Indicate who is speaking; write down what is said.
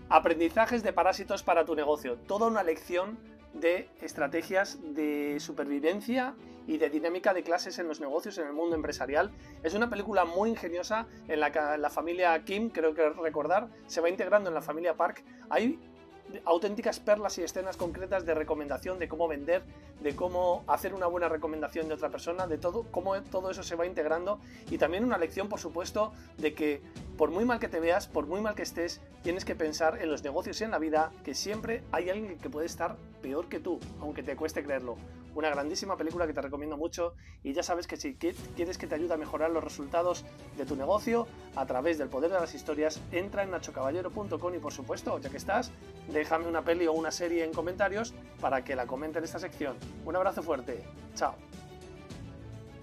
Speaker 1: Aprendizajes de parásitos para tu negocio. Toda una lección de estrategias de supervivencia y de dinámica de clases en los negocios, en el mundo empresarial. Es una película muy ingeniosa en la que la familia Kim, creo que recordar, se va integrando en la familia Park. Hay auténticas perlas y escenas concretas de recomendación, de cómo vender, de cómo hacer una buena recomendación de otra persona, de todo, cómo todo eso se va integrando, y también una lección, por supuesto, de que por muy mal que te veas, por muy mal que estés, tienes que pensar en los negocios y en la vida, que siempre hay alguien que puede estar peor que tú, aunque te cueste creerlo. Una grandísima película que te recomiendo mucho, y ya sabes que si quieres que te ayude a mejorar los resultados de tu negocio a través del poder de las historias, entra en nachocaballero.com y, por supuesto, ya que estás, déjame una peli o una serie en comentarios para que la comente en esta sección. Un abrazo fuerte. Chao.